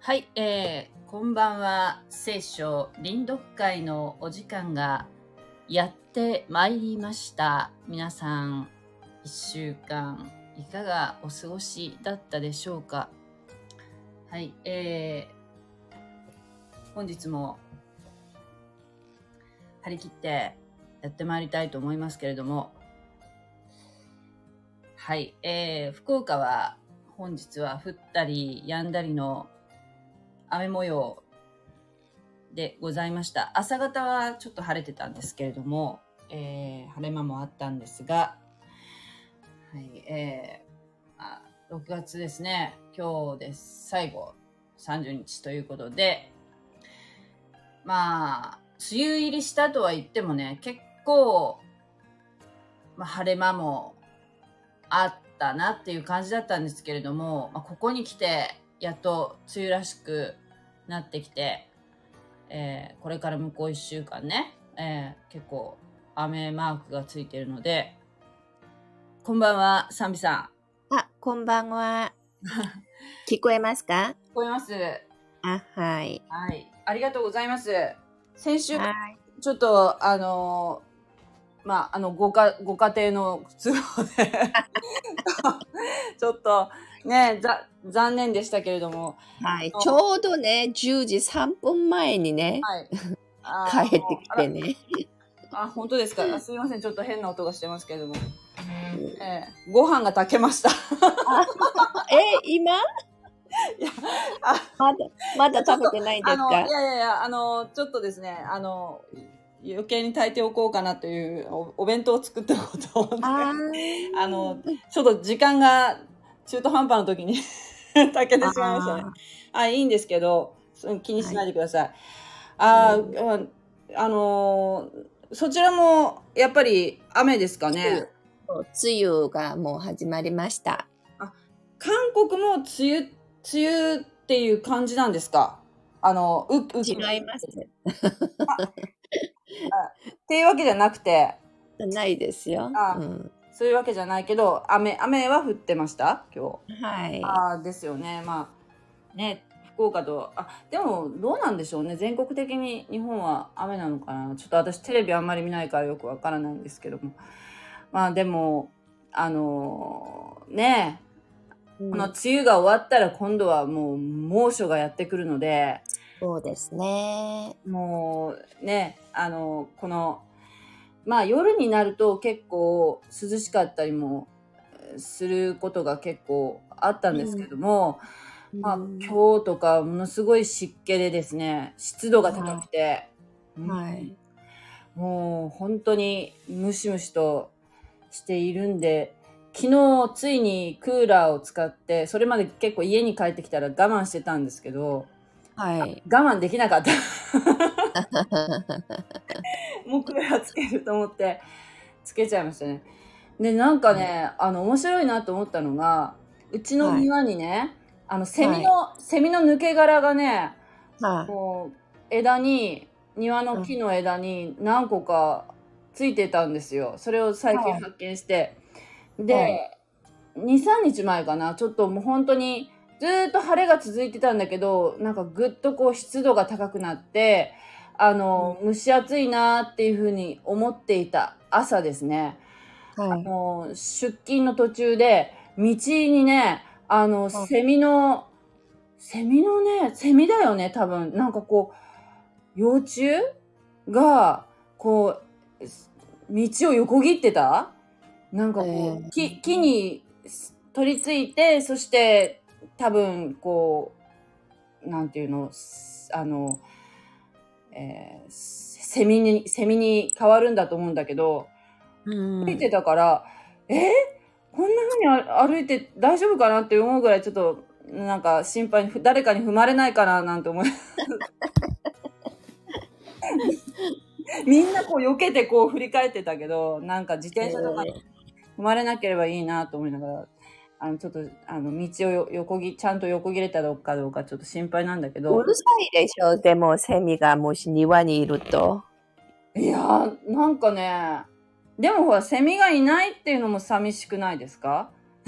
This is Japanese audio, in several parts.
はい、こんばんは。聖書臨読会のお時間がやってまいりました。皆さん、1週間いかがお過ごしだったでしょうか。はい、本日も張り切ってやってまいりたいと思いますけれども、はい、福岡は本日は降ったり止んだりの雨模様でございました。朝方はちょっと晴れてたんですけれども、晴れ間もあったんですが、はい、6月ですね。今日で最後30日ということで、まあ梅雨入りしたとは言ってもね、結構、晴れ間もあったなっていう感じだったんですけれども、ここに来てやっと梅雨らしくなってきて、これから向こう1週間ね、結構雨マークがついているので、こんばんは、サンビさん。こんばんは。聞こえますか？ 聞こえます。 はい。 はい。ありがとうございます。先週、ちょっと、ご家庭の都合で、ちょっとね、残念でしたけれども。 はい。ちょうどね、10時3分前にね、はい、帰ってきてね。 本当ですか。すいません。ちょっと変な音がしてますけれども。ご飯が炊けました。 今？いやまだ食べてないですか？ いや、ちょっとですね、余計に炊いておこうかなというお弁当を作っておこうと思って、ちょっと時間が中途半端な時に炊けてしまいましたね。いいんですけど、気にしないでください。そちらもやっぱり雨ですかね。 梅雨がもう始まりました。 韓国も梅雨っていう感じなんですか？ 違います。 っていうわけじゃなくて。 ないですよ。 そういうわけじゃないけど、雨は降ってました今日。 はい。 ですよね。ね、福岡と、でもどうなんでしょうね。全国的に日本は雨なのかな。ちょっと私テレビあんまり見ないからよくわからないんですけども。でも、ね、この梅雨が終わったら今度はもう猛暑がやってくるので。 そうですね。 もうね、この、夜になると結構涼しかったりもすることが結構あったんですけども、今日とかものすごい湿気でですね、湿度が高くて、もう本当にムシムシとしているんで、昨日ついにクーラーを使って、それまで結構家に帰ってきたら我慢してたんですけど、我慢できなかった。もうクーラーつけると思ってつけちゃいましたね。で、なんかね、面白いなと思ったのが、うちの庭にね、セミの抜け殻がね、もう庭の木の枝に何個かついてたんですよ。それを最近発見して。で、2、3日前かな、ちょっともう本当にずっと晴れが続いてたんだけど、なんかぐっとこう湿度が高くなって、蒸し暑いなっていうふうに思っていた朝ですね。出勤の途中で、道にね、セミだよね、多分。なんかこう、幼虫が、こう、道を横切ってた？なんかこう、木に取り付いて、そして多分こう、なんていうの、セミに変わるんだと思うんだけど、歩いてたから、こんな風に歩いて大丈夫かなって思うぐらいちょっとなんか心配に、誰かに踏まれないかななんて思いみんなこう避けてこう振り返ってたけど、なんか自転車とかに踏まれなければいいなと思いながら、ちょっと道をちゃんと横切れたかどうかちょっと心配なんだけど。 うるさいでしょ。でもセミがもし庭にいると。 いやなんかね、でもほらセミがいないっていうのも寂しくないですか？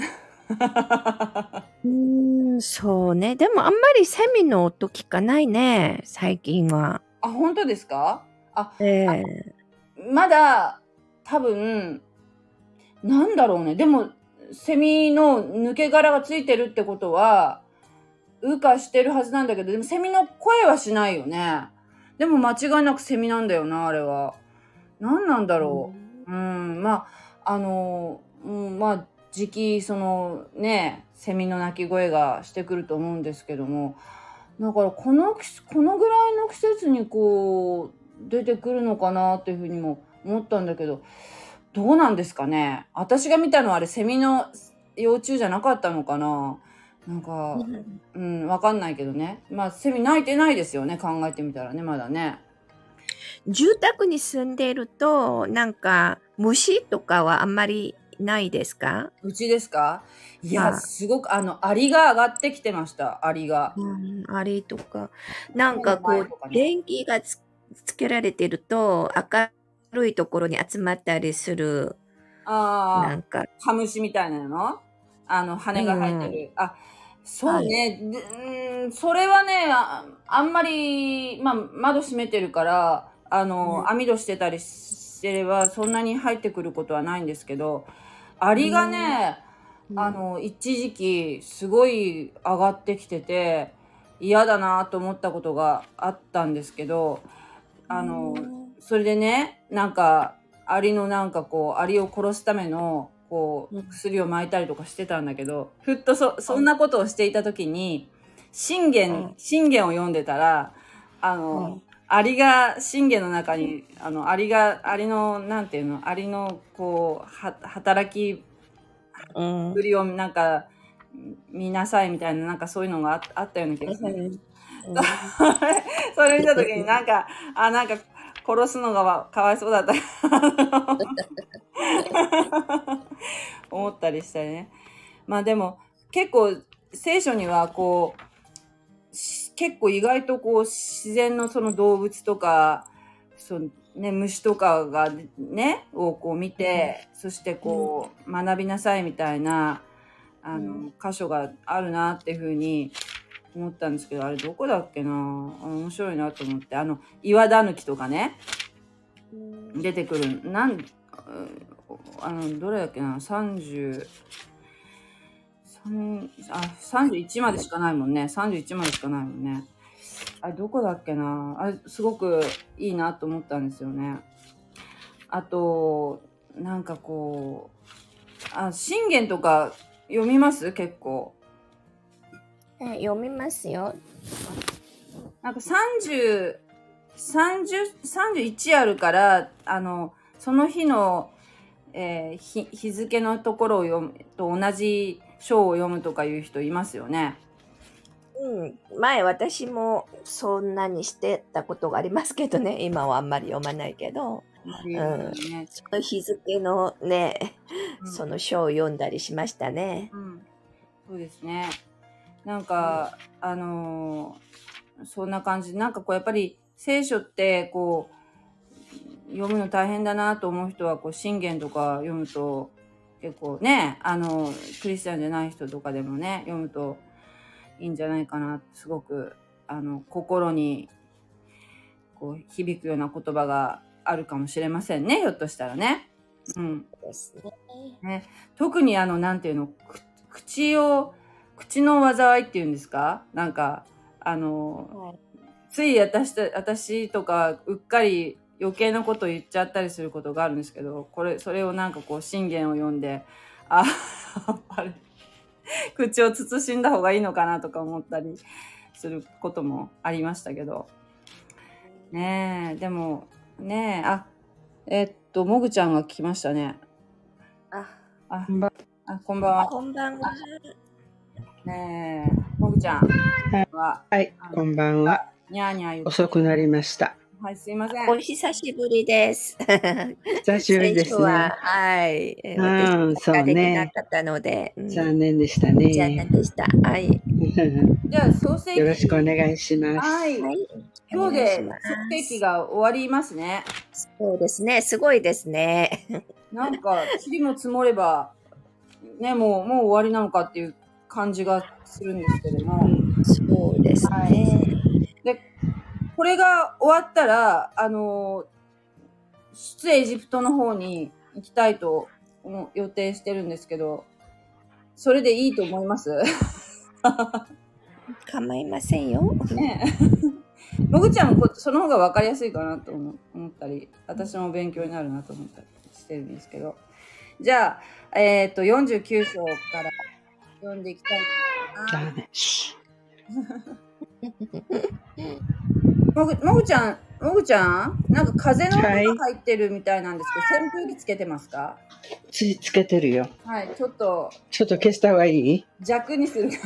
そうね。でもあんまりセミの音聞かないね、最近は。 あ、本当ですか？ えまだ、多分、なんだろうね。でも、セミの抜け殻がついてるってことは、羽化してるはずなんだけど、でもセミの声はしないよね。でも間違いなくセミなんだよな、あれは。何なんだろう。まあ、まあ、時期、そのね、セミの鳴き声がしてくると思うんですけども、だからこのぐらいの季節にこう、出てくるのかなっていうふうにも思ったんだけど、どうなんですかね。私が見たのはあれ、セミの幼虫じゃなかったのかな。なんか、わかんないけどね。まあ、セミ鳴いてないですよね、考えてみたらね、まだね。 住宅に住んでいると、なんか虫とかはあんまりないですか？ うちですか？いや、すごく、アリが上がってきてました、アリが。 アリとか。なんかこう、電気がつけられてると、明るいところに集まったりする。なんか。 ハムシみたいなの？羽が生えてる。そうね。それはね、あんまり、まあ、窓閉めてるから、網戸してたりしてれば、そんなに入ってくることはないんですけど、アリがね、一時期、すごい上がってきてて、嫌だなと思ったことがあったんですけど、それでね、なんか、アリのなんかこう、アリを殺すための、こう、薬を撒いたりとかしてたんだけど、ふっとそんなことをしていた時に、信玄を読んでたら、アリが、信玄の中に、アリの、なんていうの、アリの、こう、働きぶりをなんか、見なさいみたいな、なんかそういうのがあったような気がする。それ見た時になんか、なんか殺すのがかわいそうだった思ったりしたね。まあでも結構聖書にはこう結構意外とこう自然のその動物とか虫とかがねをこう見て、そしてこう学びなさいみたいな箇所があるなっていうふうに思ったんですけど、あれどこだっけな、面白いなと思って、岩だぬきとかね、出てくる、どれだっけな、31までしかないもんね。31までしかないもんね。あれどこだっけな、あれすごくいいなと思ったんですよね。あと、なんかこう、信玄とか読みます？結構。 読みますよ。 なんか31あるから、その日の、日付のところを読むと同じ章を読むとかいう人いますよね。 前私もそんなにしてたことがありますけどね、今はあんまり読まないけど、その日付のね、その章を読んだりしましたね。 そうですね。なんか、そんな感じで、なんかこうやっぱり聖書ってこう読むの大変だなと思う人はこう信玄とか読むと結構ね、クリスチャンじゃない人とかでもね読むといいんじゃないかな。すごく心にこう響くような言葉があるかもしれませんね、ひょっとしたらね。 ですね、特になんていうの、口の災いっていうんですか、なんかつい私とかうっかり余計なこと言っちゃったりすることがあるんですけど、それをなんかこう信玄を読んで、やっぱり口を慎んだ方がいいのかなとか思ったりすることもありましたけどね。でもねもぐちゃんが来ましたね。こんばんは。 こんばんは。 ねえ、もぐちゃんは。はい、こんばんは。 にゃーにゃー言って。 遅くなりました。 はい、すいません。 お久しぶりです。 久しぶりですね。 はい。私ができなかったので。 残念でしたね。 残念でした。はい。 じゃあ、創世記。 よろしくお願いします。 はい。今日で創世記が終わりますね。 そうですね。すごいですね。 なんか、塵も積もれば、 ね、もう終わりなのかっていう感じがするんですけども。 そうですね。 はい、で、これが終わったら、出エジプトの方に行きたいと予定してるんですけど、それでいいと思います？ 構いませんよ。 ねえ。もぐちゃんもその方が分かりやすいかなと思ったり、私も勉強になるなと思ったりしてるんですけど。じゃあ、49章から読んでいきたいと思います。もぐちゃん、なんか風の音が入ってるみたいなんですけど、扇風機つけてますか？ つけてるよ。 はい、ちょっと消した方がいい？ 弱にする。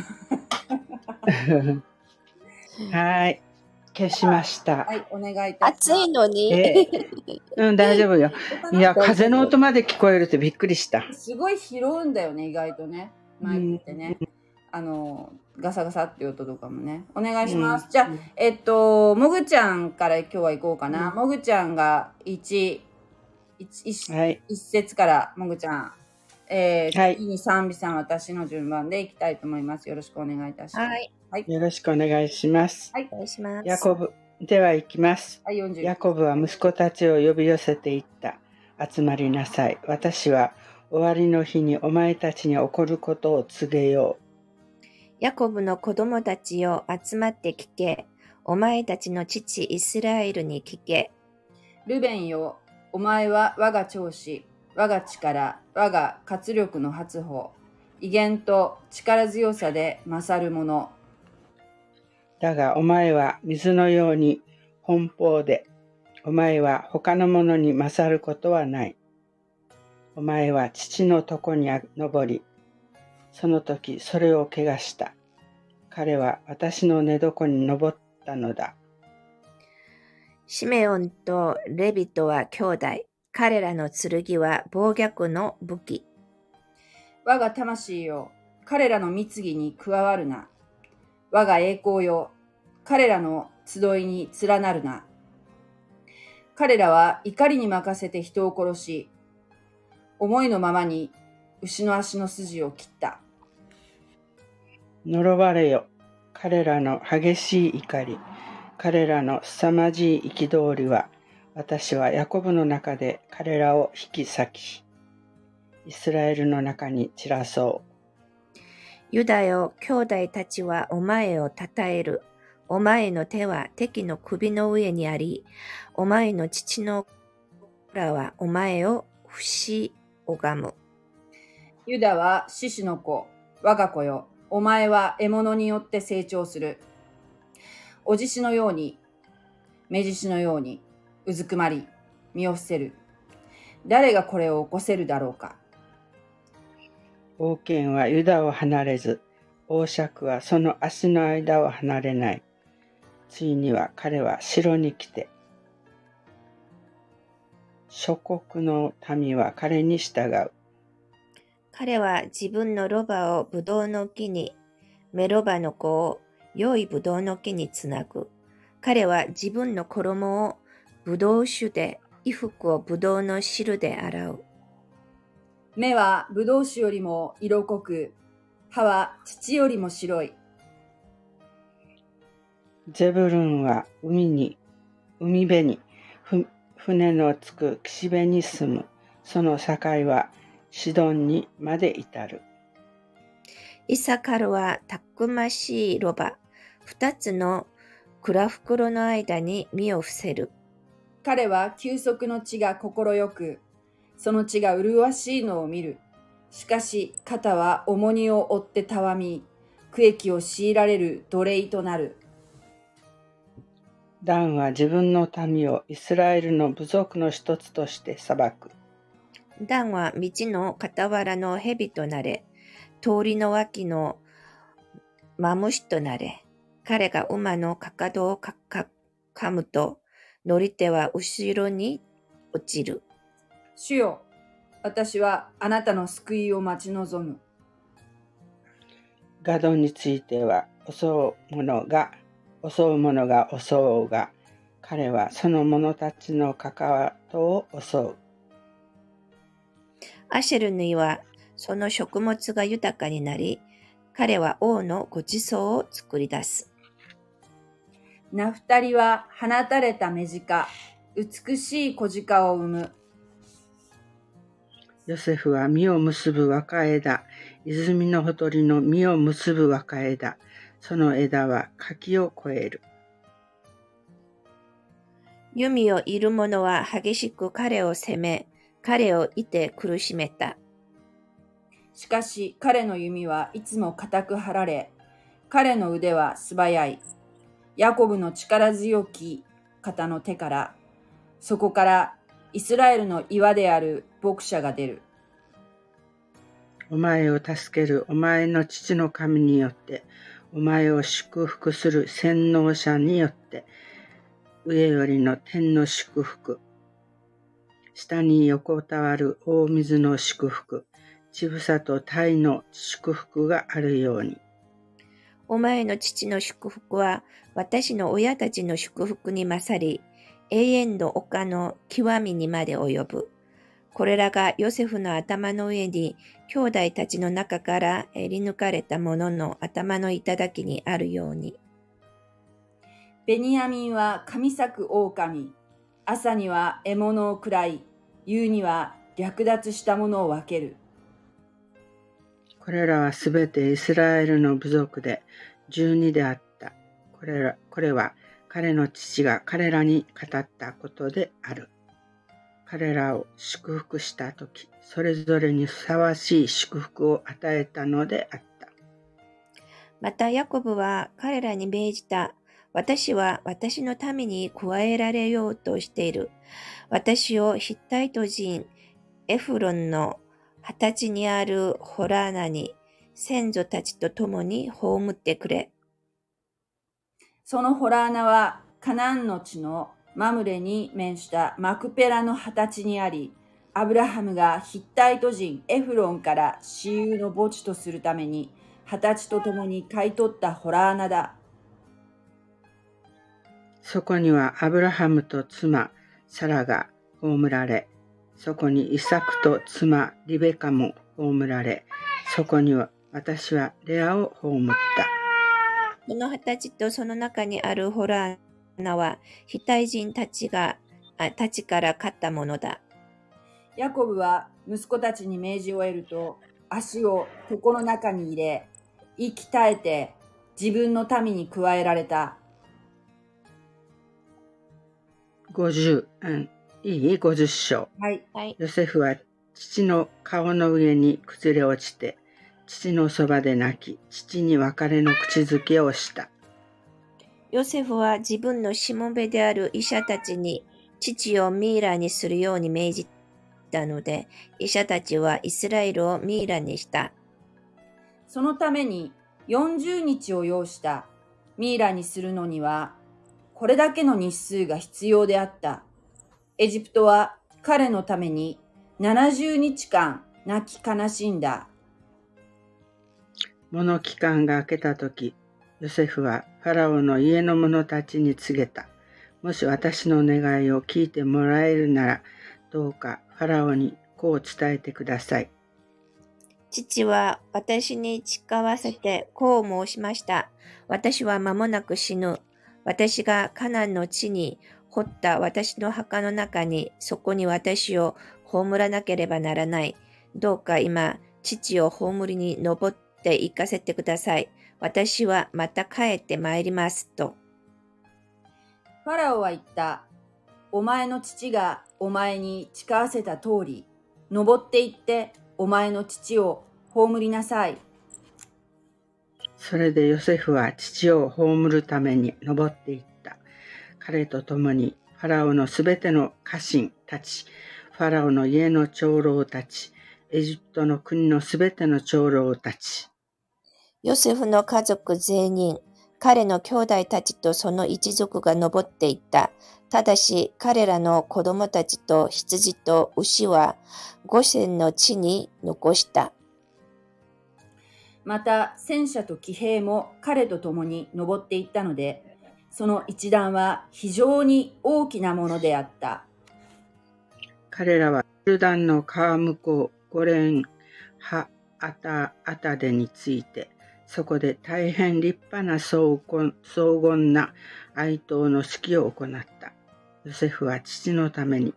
はい、消しました。 はい、お願いいたします。 暑いのに。 大丈夫よ。いや、風の音まで聞こえるってびっくりした。 すごい拾うんだよね、意外とね。マイクってね。ガサガサっていう音とかもね。お願いします。じゃあ、もぐちゃんから今日は行こうかな。もぐちゃんが一節からもぐちゃん。次に賛美さん、私の順番でいきたいと思います。よろしくお願いいたします。 はい。 よろしくお願いします。 はい、お願いします。 ヤコブ、では行きます。 はい、 ヤコブは息子たちを呼び寄せていった。集まりなさい。私は終わりの日にお前たちに起こることを告げよう。 ヤコブの子供たちよ、集まって聞け。お前たちの父イスラエルに聞け。 ルベンよ、お前は我が長子、我が力、我が活力の初歩、威厳と力強さで勝る者。 だがお前は水のように奔放で、お前は他の者に勝ることはない。お前は父のとこに登り、その時それを怪我した。彼は私の寝床に登ったのだ。 シメオンとレビトは兄弟。彼らの剣は暴虐の武器。 我が魂よ、彼らの貢ぎに加わるな。我が栄光よ、彼らの集いに連なるな。彼らは怒りに任せて人を殺し、思いのままに牛の足の筋を切った。 呪われよ、彼らの激しい怒り、彼らの凄まじい憤りは、私はヤコブの中で彼らを引き裂き、イスラエルの中に散らそう。 ユダよ、兄弟たちはお前をたたえる。お前の手は敵の首の上にあり、お前の父のらはお前を不死拝む。 ユダは獅子の子、我が子よ。お前は獲物によって成長する。お獅子のように、目獅子のように、うずくまり、身を伏せる。誰がこれを起こせるだろうか。 王権はユダを離れず、王爵はその足の間を離れない。ついには彼は城に来て、諸国の民は彼に従う。 彼は自分のロバをブドウの木に、メロバの子を良いブドウの木につなぐ。彼は自分の衣をブドウ酒で、衣服をブドウの汁で洗う。 目はブドウ酒よりも色濃く、歯は乳よりも白い。 ゼブルンは海辺に、船のつく岸辺に住む。その境はシドンにまで至る。 イサカルはたくましいロバ、二つの蔵袋の間に身を伏せる。 彼は休息の地が心よく、その地が麗しいのを見る。しかし肩は重荷を負ってたわみ、苦役を強いられる奴隷となる。 ダンは自分の民をイスラエルの部族の一つとして裁く。 ダンは道の傍らの蛇となれ、通りの脇のマムシとなれ。彼が馬のかかとを噛むと、乗り手は後ろに落ちる。 主よ、私はあなたの救いを待ち望む。 ガドについては襲う者が襲うが、彼はその者たちのかかとを襲う。 アシェルにはその食物が豊かになり、彼は王のご馳走を作り出す。 ナフタリは放たれた目鹿、美しい子鹿を産む。 ヨセフは実を結ぶ若枝、泉のほとりの実を結ぶ若枝、その枝は柿を越える。 弓を射る者は激しく彼を責め、彼を射て苦しめた。 しかし彼の弓はいつも固く張られ、彼の腕は素早い。ヤコブの力強き方の手から、そこからイスラエルの岩である牧者が出る。 お前を助けるお前の父の神によって、お前を祝福する洗脳者によって、上よりの天の祝福、下に横たわる大水の祝福、乳房と鯛の祝福があるように。 お前の父の祝福は私の親たちの祝福に勝り、永遠の丘の極みにまで及ぶ。これらがヨセフの頭の上に兄弟たちの中からえり抜かれた者の頭の頂にあるように。 ベニヤミンは神咲く狼、朝には獲物を食らい、夕には略奪したものを分ける。 これらはすべてイスラエルの部族で12であった。これは彼の父が彼らに語ったことである。彼らを祝福したとき、それぞれにふさわしい祝福を与えたのであった。 またヤコブは彼らに命じた。私は私の民に加えられようとしている。私をヒッタイト人エフロンの20歳にあるホラーナに先祖たちと共に葬ってくれ。 そのホラーナはカナンの地のマムレに面したマクペラの20歳にあり、アブラハムがヒッタイト人エフロンから私有の墓地とするために20歳と共に買い取ったホラーナだ。 そこにはアブラハムと妻サラが葬られ、そこにイサクと妻リベカも葬られ、そこには私はレアを葬った。 この20歳とその中にあるホラーナはヒタイ人たちから買ったものだ。 ヤコブは息子たちに命じを得ると、足を床の中に入れ、息絶えて自分の民に加えられた。 50章。 はい。 ヨセフは父の顔の上に崩れ落ちて、父のそばで泣き、父に別れの口づけをした。 ヨセフは自分のしもべである医者たちに父をミイラにするように命じたので、医者たちはイスラエルをミイラにした。 そのために40日を要した。ミイラにするのには、これだけの日数が必要であった。エジプトは彼のために70日間泣き悲しんだ。 物期間が明けたとき、ヨセフはファラオの家の者たちに告げた。もし私の願いを聞いてもらえるなら、どうかファラオにこう伝えてください。 父は私に誓わせてこう申しました。私は間もなく死ぬ。私がカナンの地に掘った私の墓の中に、そこに私を葬らなければならない。どうか今、父を葬りに登って行かせてください。私はまた帰ってまいりますと。 ファラオは言った。お前の父がお前に誓わせた通り、登って行ってお前の父を葬りなさい。 それでヨセフは父を葬るために登っていった。彼と共にファラオのすべての家臣たち、ファラオの家の長老たち、エジプトの国のすべての長老たち。 ヨセフの家族全員、彼の兄弟たちとその一族が登っていった。ただし彼らの子供たちと羊と牛はゴシェンの地に残した。 また戦車と騎兵も彼と共に登っていったので、その一団は非常に大きなものであった。 彼らはヨルダンの川向こう5連ハアタデについて、そこで大変立派な荘厳な哀悼の式を行った。ヨセフは父のために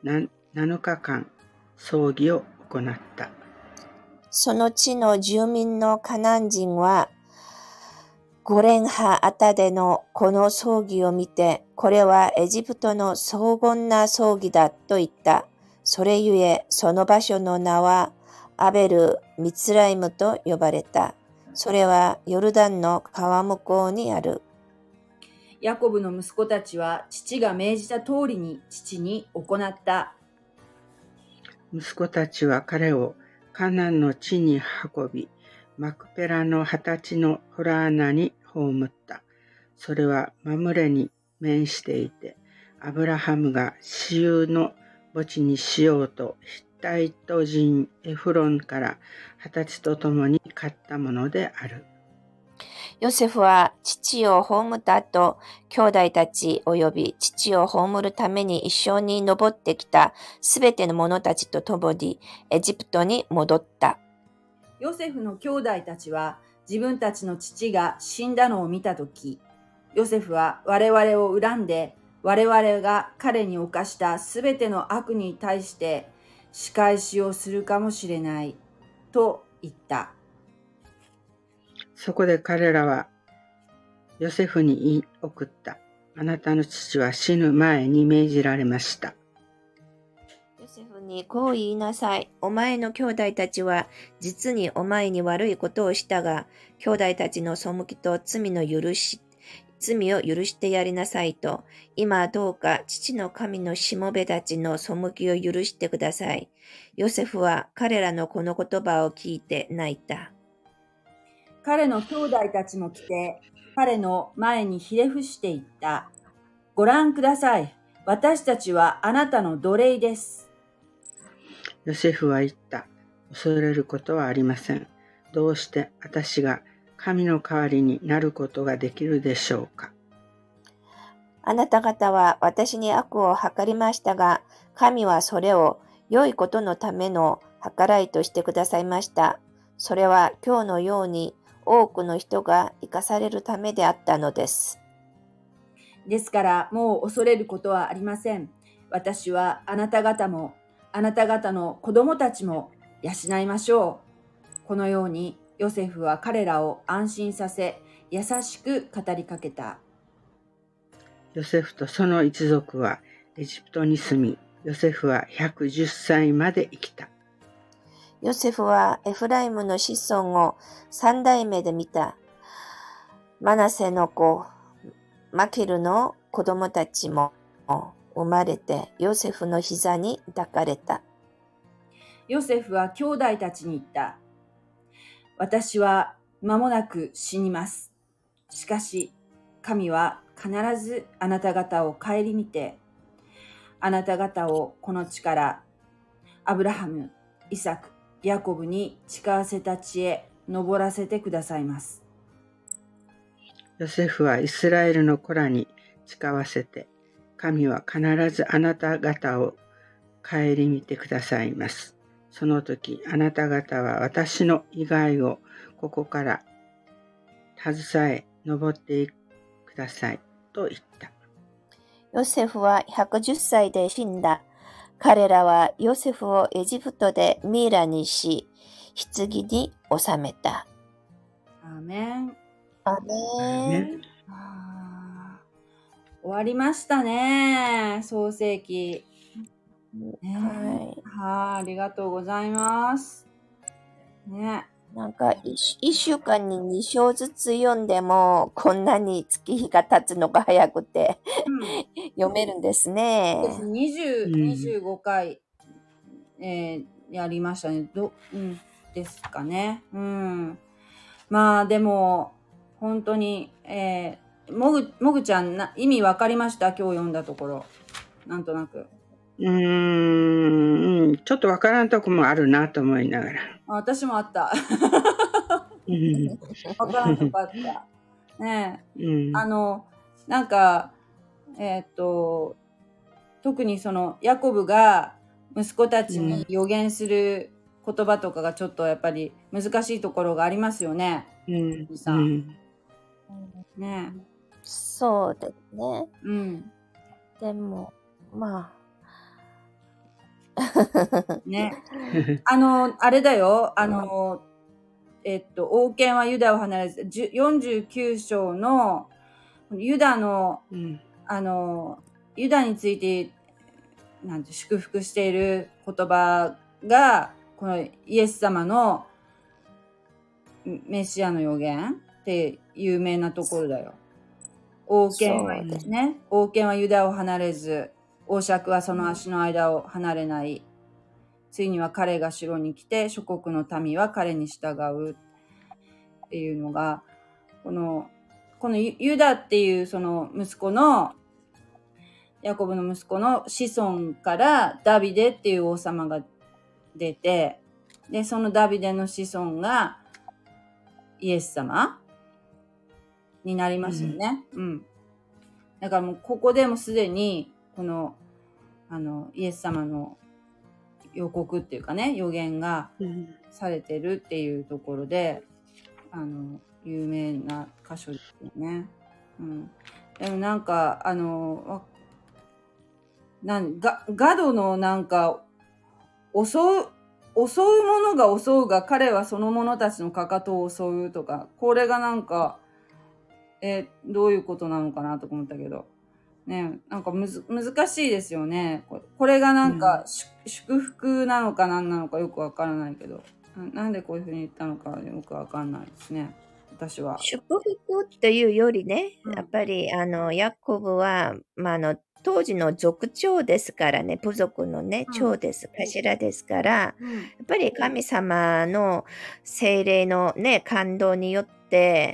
7日間葬儀を行った。 その地の住民のカナン人は、ゴレンハアタデのこの葬儀を見て、これはエジプトの荘厳な葬儀だと言った。それゆえ、その場所の名はアベル・ミツライムと呼ばれた。それはヨルダンの川向こうにある。 ヤコブの息子たちは父が命じた通りに父に行った。 息子たちは彼をカナンの地に運び、マクペラの20歳のホラーナに葬った。それはマムレに面していて、アブラハムが私有の墓地にしようとヒッタイト人エフロンから20歳とともに買ったものである。 ヨセフは父を葬った後、兄弟たち及び父を葬るために一緒に登ってきたすべての者たちと共にエジプトに戻った。 ヨセフの兄弟たちは自分たちの父が死んだのを見たとき、ヨセフは我々を恨んで、我々が彼に犯したすべての悪に対して仕返しをするかもしれないと言った。 そこで彼らはヨセフに言い送った。あなたの父は死ぬ前に命じられました。 ヨセフにこう言いなさい。お前の兄弟たちは実にお前に悪いことをしたが、兄弟たちの背きと罪を許してやりなさいと、今どうか父の神のしもべたちの背きを許してください。ヨセフは彼らのこの言葉を聞いて泣いた。 彼の兄弟たちも来て、彼の前にひれ伏していった。ご覧ください。私たちはあなたの奴隷です。 ヨセフは言った。恐れることはありません。どうして私が神の代わりになることができるでしょうか。 あなた方は私に悪を計りましたが、神はそれを良いことのための計らいとしてくださいました。それは今日のように多くの人が生かされるためであったのです。 ですからもう恐れることはありません。私はあなた方もあなた方の子供たちも養いましょう。このようにヨセフは彼らを安心させ、優しく語りかけた。 ヨセフとその一族はエジプトに住み、ヨセフは110歳まで生きた。 ヨセフはエフライムの子孫を3代目で見た。マナセの子、マキルの子供たちも生まれてヨセフの膝に抱かれた。 ヨセフは兄弟たちに言った。私は間もなく死にます。しかし神は必ずあなた方を顧みて、あなた方をこの地からアブラハム、イサク、ヤコブに誓わせた地へ登らせてくださいます。 ヨセフはイスラエルの子らに誓わせて、神は必ずあなた方を顧みてくださいます。その時、あなた方は私の以外をここから携え登ってくださいと言った。 ヨセフは110歳で死んだ。彼らはヨセフをエジプトでミイラにし、棺に収めた。 アーメン。 アーメン。 終わりましたね、創世記。ありがとうございます。ね。 なんか1週間に2章ずつ読んでもこんなに月日が経つのが早くて、読めるんですね。 25回、やりましたね。ですかね。まあでも本当に、もぐちゃん意味わかりました？今日読んだところ。なんとなく。 ちょっとわからんとこもあるなと思いながら。 私もあった。わからんとこあった。ねえ。なんか、特にそのヤコブが息子たちに予言する言葉とかがちょっとやっぱり難しいところがありますよね。さん。ね。 そうですね。 うん。 でも、まあ。ね。あれだよ。王権はユダを離れず、49章のユダの、ユダについて、なんて祝福している言葉が、このイエス様のメシアの予言って有名なところだよ。王権はね、王権はユダを離れず、王爵はその足の間を離れない。ついには彼が城に来て、諸国の民は彼に従うっていうのが、このユダっていうその息子の、ヤコブの息子の子孫からダビデっていう王様が出て、で、そのダビデの子孫がイエス様になりますよね。だからもうここでもすでに、この、イエス様の予告っていうかね、予言がされてるっていうところで、有名な箇所ですよね。でもなんか、ガドのなんか、襲うものが襲うが、彼はその者たちのかかとを襲うとか、これがなんか、どういうことなのかなと思ったけど、ね、なんか難しいですよね。これがなんか、祝福なのか何なのかよくわからないけど、なんでこういうふうに言ったのかよくわかんないですね。私は。 祝福っていうよりね、やっぱりヤコブは、当時の族長ですからね、部族のね、長です、頭ですから、やっぱり神様の聖霊のね、感動によって、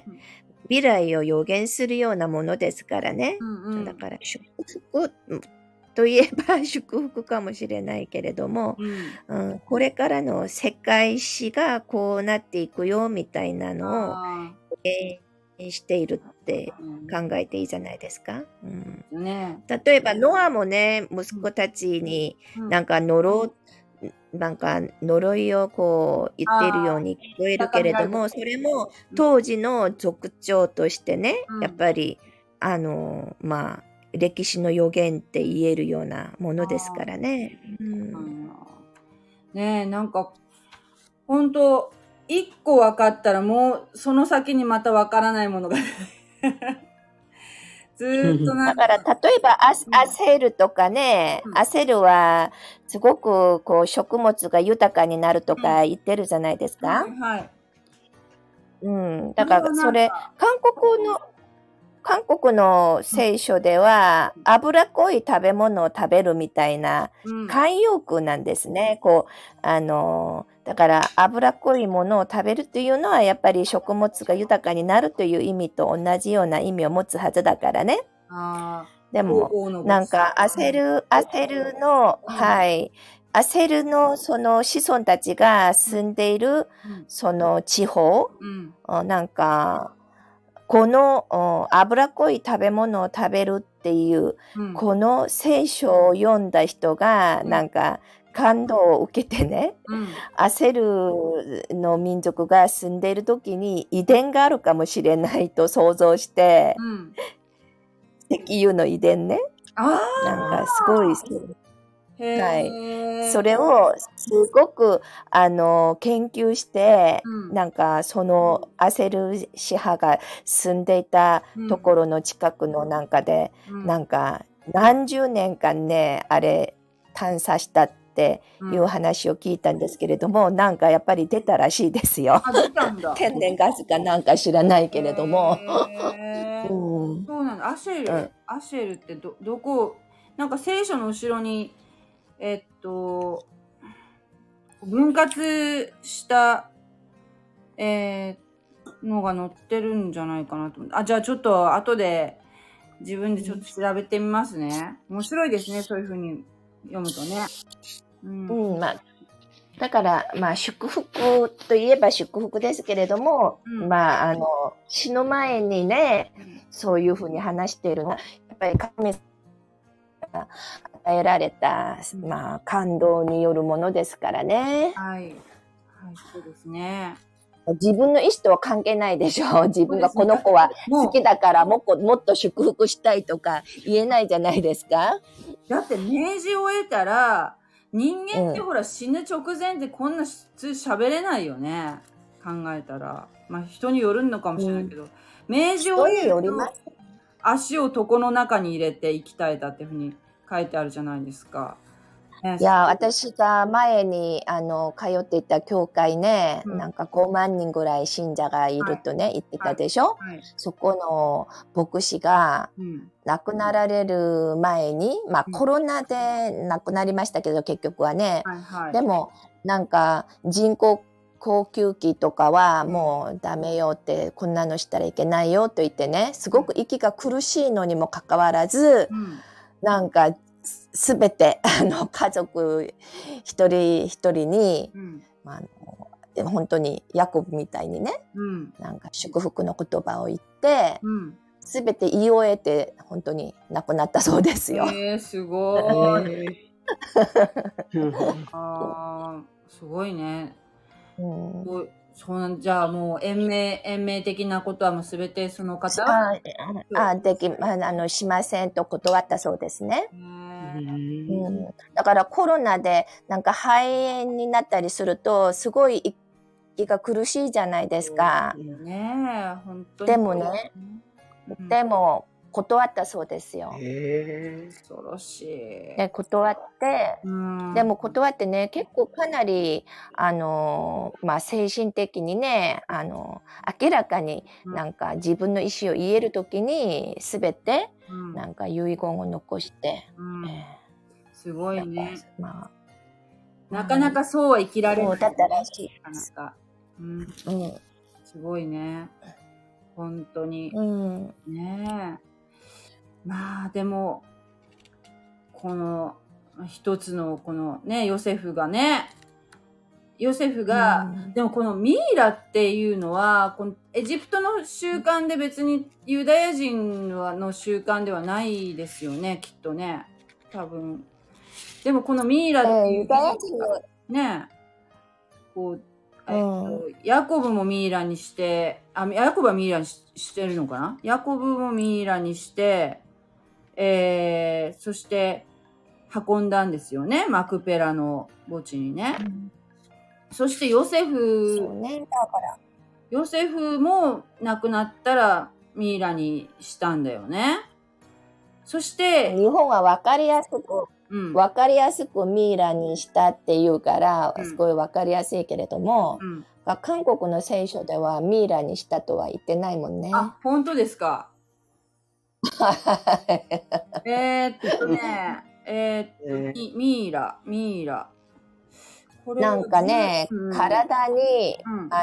未来を予言するようなものですからね。だから祝福といえば祝福かもしれないけれども、これからの世界史がこうなっていくよみたいなのを予言しているって考えていいじゃないですか。例えばノアもね、息子たちになんか呪いをこう言っているように聞こえるけれども、それも当時の族長としてね、やっぱり歴史の予言って言えるようなものですからね。 ねえ、なんか本当一個分かったらもうその先にまた分からないものがずーっとだから例えば焦るとかね、焦るはすごくこう食物が豊かになるとか言ってるじゃないですか。だからそれ韓国の聖書では脂っこい食べ物を食べるみたいな慣用句なんですね。だから脂っこいものを食べるというのはやっぱり食物が豊かになるという意味と同じような意味を持つはずだからね。でもなんか焦るのその子孫たちが住んでいるその地方、なんかこの脂っこい食べ物を食べるっていう、この聖書を読んだ人がなんか感動を受けてね、焦るの民族が住んでいる時に遺伝があるかもしれないと想像して、石油の遺伝ね、なんかすごいそれをすごく研究して、なんかその焦る支派が住んでいたところの近くのなんかで、なんか何十年間ねあれ探査したっていう話を聞いたんですけれども、なんかやっぱり出たらしいですよ。天然ガスかなんか知らないけれども。 そうなんだ。アシェルってどこ、なんか聖書の後ろに分割したのが載ってるんじゃないかなと思って。じゃあちょっと後で自分でちょっと調べてみますね。面白いですね、そういう風に読むとね。 だから祝福といえば祝福ですけれども、死ぬ前にね、そういう風に話しているのはやっぱり神様が与えられた、感動によるものですからね。 はい、そうですね。 自分の意思とは関係ないでしょ。自分がこの子は好きだからもっと祝福したいとか言えないじゃないですか。 だって明示を得たら、人間ってほら、死ぬ直前ってこんな普通喋れないよね。考えたら。まあ人によるのかもしれないけど、明示を得ると足を床の中に入れて息絶えたっていうふうに書いてあるじゃないですか。 いや、私が前に、通っていた教会ね、なんか5万人ぐらい信者がいるとね、言ってたでしょ、そこの牧師が、亡くなられる前に、まあコロナで亡くなりましたけど、結局はね。でも、なんか人工呼吸器とかはもうダメよって、こんなのしたらいけないよと言ってね、すごく息が苦しいのにもかかわらず、なんか、すべて家族一人一人に、本当にヤコブみたいにね、なんか祝福の言葉を言って、すべて言い終えて本当に亡くなったそうですよ。 すごい。すごいね。じゃあもう延命的なことはもうすべてその方はしませんと断ったそうですね。だからコロナでなんか肺炎になったりするとすごい息が苦しいじゃないですか。 本当にでもね、でも断ったそうですよ。 恐ろしい。 で、断って、でも断ってね、結構かなり、まあ、精神的にね、明らかになんか自分の意思を言えるときに、すべて、なんか遺言を残して、 すごいね。まあ、なかなかそうは生きられない。 だったらしい。 すごいね。本当に。ねえ。まあでもこの一つのこのねヨセフがでもこのミイラっていうのはこのエジプトの習慣で別にユダヤ人の習慣ではないですよね、きっとね、多分。でもこのミイラっていうね、こうヤコブもミイラにして、ヤコブはミイラにしてるのかな？ヤコブもミイラにして、そして運んだんですよね、マクペラの墓地にね。そしてヨセフも亡くなったらミイラにしたんだよね。そして日本は分かりやすくミイラにしたっていうから、すごい分かりやすいけれども、韓国の聖書ではミイラにしたとは言ってないもんね。 あ、本当ですか。ミイラ。 なんかね、体に、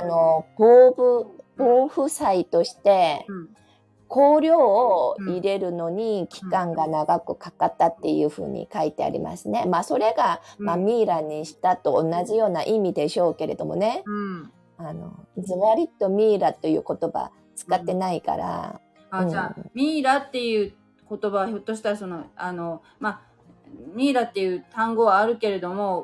防腐剤として、香料を入れるのに期間が長くかかったっていうふうに書いてありますね。まあそれが、まあ、ミイラにしたと同じような意味でしょうけれどもね。ズワリとミイラという言葉使ってないから。 じゃあ、ミイラっていう言葉はひょっとしたらまあ、ミイラっていう単語はあるけれども、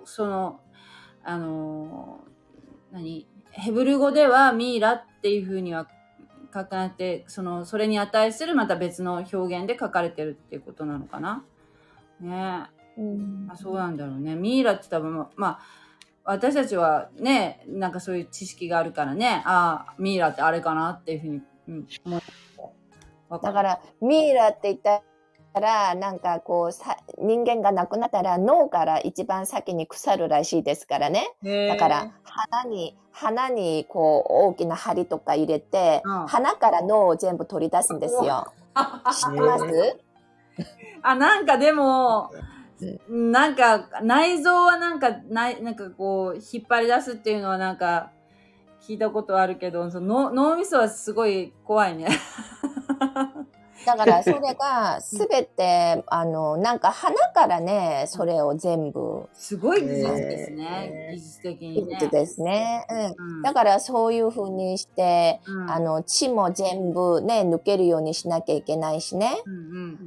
ヘブル語ではミイラっていうふうには書かれて、それに値するまた別の表現で書かれてるっていうことなのかな。ねえ。そうなんだろうね。ミイラって多分、まあ、私たちはね、なんかそういう知識があるからね、ミイラってあれかなっていうふうに思う。 だから、ミイラって言ったら、なんかこう、人間が亡くなったら脳から一番先に腐るらしいですからね。だから、鼻にこう、大きな針とか入れて、鼻から脳を全部取り出すんですよ。知ってます？ なんかでも、なんか内臓はなんかこう引っ張り出すっていうのはなんか聞いたことあるけど、脳みそはすごい怖いね。 だからそれがすべてなんか鼻からね、それを全部すごい技術ですね。技術的にね。 技術ですね。だからそういう風にして、血も全部ね抜けるようにしなきゃいけないしね。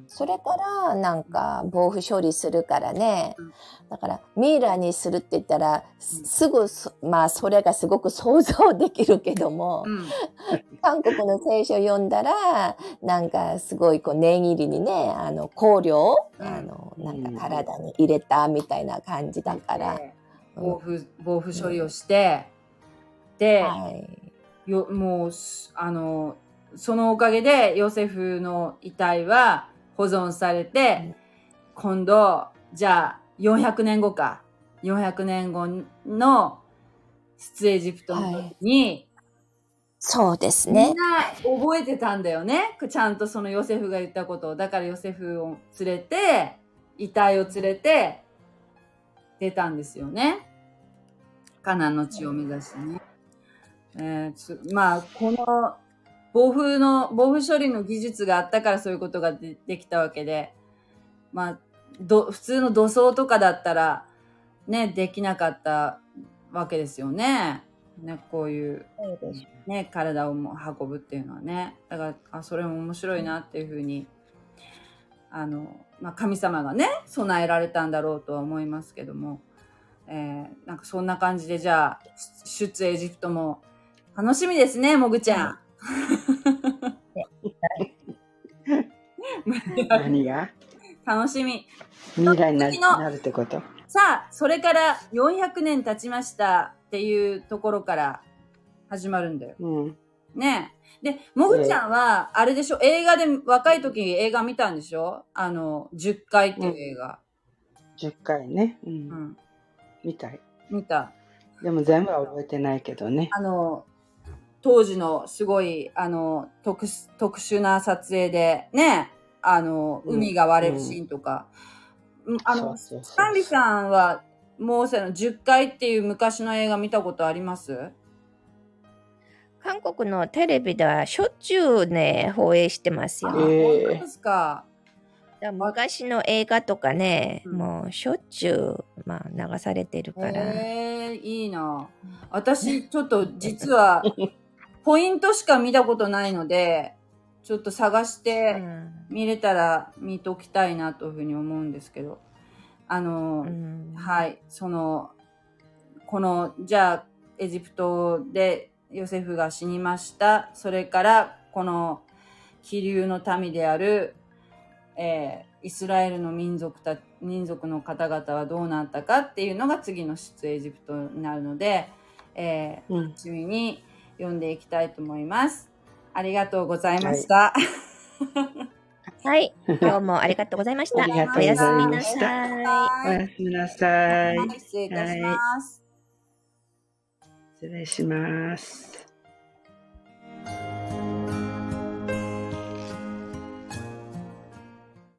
それからなんか防腐処理するからね。 うんだからミイラにするって言ったらすぐまあそれがすごく想像できるけども、 うん韓国の聖書読んだらなんかすごいこう念入りにね香料をなんか体に入れたみたいな感じだから、 で防腐処理をして、で、 はいもうそのおかげでヨセフの遺体は保存されて、今度じゃあ400年後か400年後の出エジプトの時に、 そうですね。 みんな覚えてたんだよね。ちゃんとそのヨセフが言ったことを。だからヨセフを連れて、遺体を連れて出たんですよね。カナンの地を目指してね。まあ、この防腐処理の技術があったからそういうことができたわけで、まあ、普通の土葬とかだったら、ね、できなかったわけですよね。ね、こういう、ね、体を運ぶっていうのはね。だからそれも面白いなっていうふうに、まあ、神様がね、備えられたんだろうとは思いますけども、なんかそんな感じで、じゃあ、出エジプトも楽しみですね、もぐちゃん。 何が楽しみ。 未来になるってこと？ さあ、それから400年経ちましたっていうところから始まるんだよ。ねえ。で、もぐちゃんは、あれでしょ、映画で、若い時に映画見たんでしょ？10回っていう映画。 10回ね。見た。でも全部は覚えてないけどね。 当時のすごい、特殊な撮影で、ね、海が割れるシーンとか。スタンリさんは、もう10回っていう昔の映画見たことあります？ 韓国のテレビではしょっちゅうね、放映してますよ。 本当ですか。 昔の映画とかね、もうしょっちゅう、まあ、流されてるから。 いいな。私、ちょっと実は、ポイントしか見たことないので、ちょっと探して見れたら見ときたいなというふうに思うんですけど。はい。じゃあ、エジプトでヨセフが死にました。それから、この気流の民である、イスラエルの民族の方々はどうなったかっていうのが次の出エジプトになるので、楽しみに読んでいきたいと思います。ありがとうございました。 はい、今日もありがとうございました。おやすみなさい。 おやすみなさい。 失礼いたします。 失礼します。